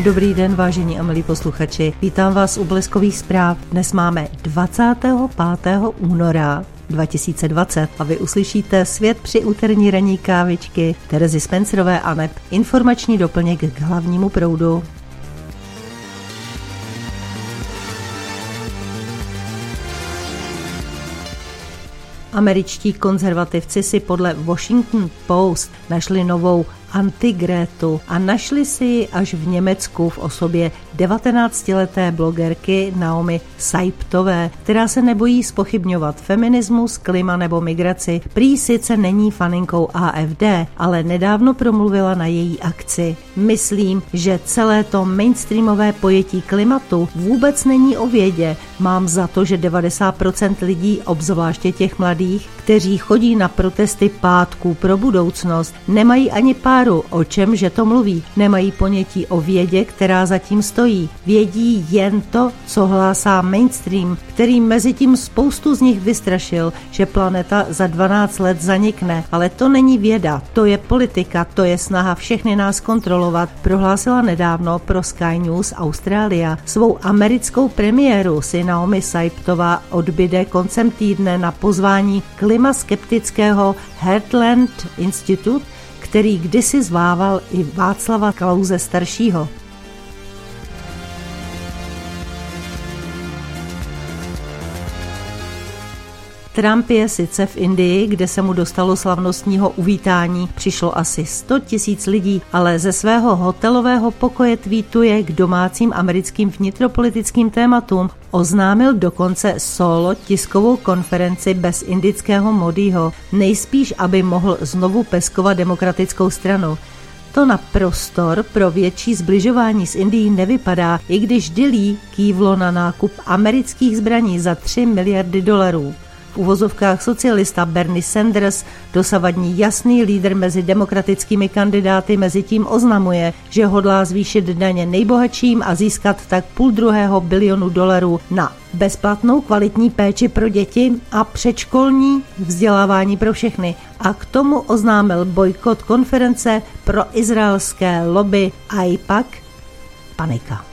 Dobrý den, vážení a milí posluchači. Vítám vás u Bleskových zpráv. Dnes máme 25. února 2020 a vy uslyšíte svět při úterní ranní kávičky Terezy Spencerové a neb informační doplněk k hlavnímu proudu. Američtí konzervativci si podle Washington Post našli novou Antigrétu a našli si ji až v Německu v osobě 19leté blogerky Naomi Seiптové, která se nebojí zpochybňovat feminismus, klima nebo migraci. Prý sice není faninkou AfD, ale nedávno promluvila na její akci. Myslím, že celé to mainstreamové pojetí klimatu vůbec není o vědě. Mám za to, že 90% lidí, obzvláště těch mladých, kteří chodí na protesty pátků pro budoucnost, nemají ani páru, o čem že to mluví. Nemají ponětí o vědě, která zatím stojí. Vědí jen to, co hlásá mainstream, který mezitím spoustu z nich vystrašil, že planeta za 12 let zanikne. Ale to není věda, to je politika, to je snaha všechny nás kontrolovat, prohlásila nedávno pro Sky News Australia. Svou americkou premiéru si Naomi Seiptová odbyde koncem týdne na pozvání klimaskeptického Heartland Institute, který kdysi zvával i Václava Klause staršího. Trump je sice v Indii, kde se mu dostalo slavnostního uvítání, přišlo asi 100 000 lidí, ale ze svého hotelového pokoje tweetuje k domácím americkým vnitropolitickým tématům. Oznámil dokonce solo tiskovou konferenci bez indického Modiho, nejspíš, aby mohl znovu peskovat demokratickou stranu. To na prostor pro větší zbližování s Indií nevypadá, i když Dillí kývlo na nákup amerických zbraní za $3 miliardy. V uvozovkách socialista Bernie Sanders, dosavadní jasný lídr mezi demokratickými kandidáty, mezitím oznamuje, že hodlá zvýšit daně nejbohatším a získat tak $500 bilionu na bezplatnou kvalitní péči pro děti a předškolní vzdělávání pro všechny. A k tomu oznámil bojkot konference pro izraelské lobby AIPAC. Panika.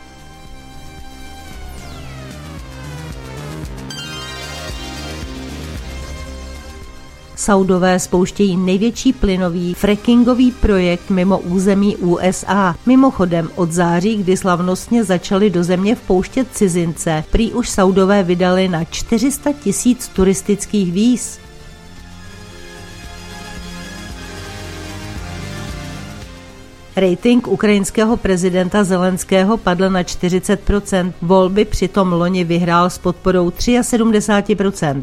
Saudové spouštějí největší plynový frackingový projekt mimo území USA. Mimochodem od září, kdy slavnostně začali do země vpouštět cizince, prý už Saudové vydali na 400 000 turistických víz. Rating ukrajinského prezidenta Zelenského padl na 40%. Volby přitom loni vyhrál s podporou 73%.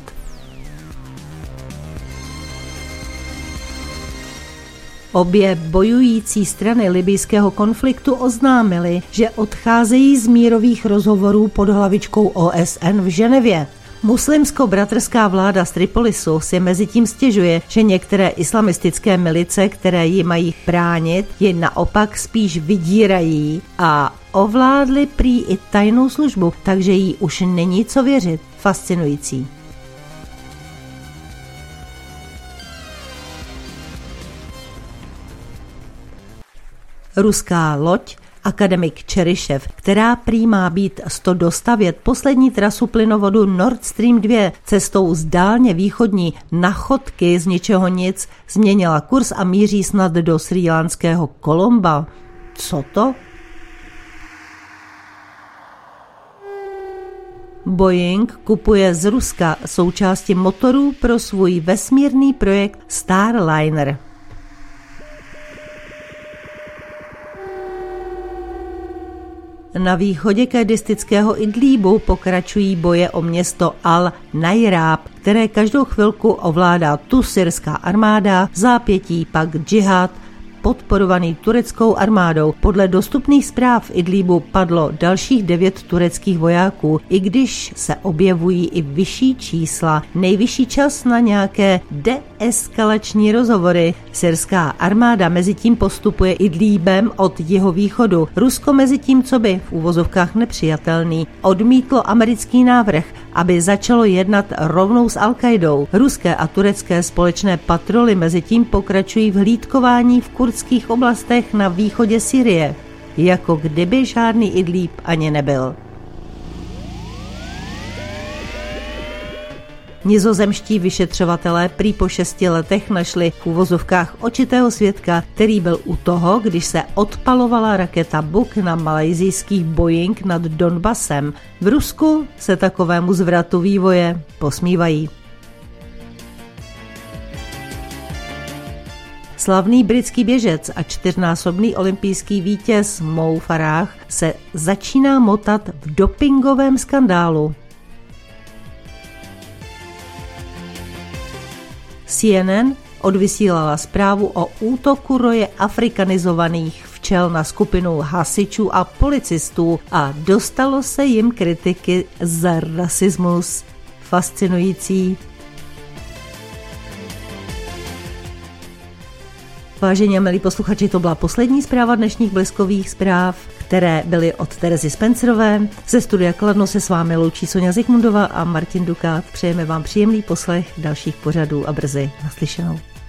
Obě bojující strany libyjského konfliktu oznámily, že odcházejí z mírových rozhovorů pod hlavičkou OSN v Ženevě. Muslimsko-bratrská vláda z Tripolisu si mezitím stěžuje, že některé islamistické milice, které ji mají bránit, ji naopak spíš vydírají a ovládly prý i tajnou službu, takže jí už není co věřit. Fascinující. Ruská loď Akademik Čeryšev, která prý má být dostavět poslední trasu plynovodu Nord Stream 2 cestou z dálně východní Nachodky z ničeho nic, změnila kurz a míří snad do srílanského Kolomba. Co to? Boeing kupuje z Ruska součásti motorů pro svůj vesmírný projekt Starliner. Na východě kurdistického Idlíbu pokračují boje o město Al-Najrab, které každou chvilku ovládá tu syrská armáda, zápětí pak džihad, podporovaný tureckou armádou. Podle dostupných zpráv v Idlíbu padlo dalších 9 tureckých vojáků, i když se objevují i vyšší čísla. Nejvyšší čas na nějaké deeskalační rozhovory. Syrská armáda mezitím postupuje Idlíbem od jihovýchodu. Rusko mezitím, co by v uvozovkách nepřijatelný, odmítlo americký návrh, aby začalo jednat rovnou s Al-Qaidou. Ruské a turecké společné patroly mezitím pokračují v hlídkování v kurdských oblastech na východě Sýrie. jako kdyby žádný Idlíb ani nebyl. Nizozemští vyšetřovatelé prý po 6 letech našli v uvozovkách očitého svědka, který byl u toho, když se odpalovala raketa Buk na malajzijský Boeing nad Donbasem. V Rusku se takovému zvratu vývoje posmívají. Slavný britský běžec a 4násobný olympijský vítěz Mo Farah se začíná motat v dopingovém skandálu. CNN odvysílala zprávu o útoku roje afrikanizovaných včel na skupinu hasičů a policistů a dostalo se jim kritiky za rasismus. Fascinující. Vážení a milí posluchači, to byla poslední zpráva dnešních Bleskových zpráv, které byly od Terezy Spencerové. Ze studia Kladno se s vámi loučí Soňa Zikmundová a Martin Dukát. Přejeme vám příjemný poslech dalších pořadů a brzy naslyšenou.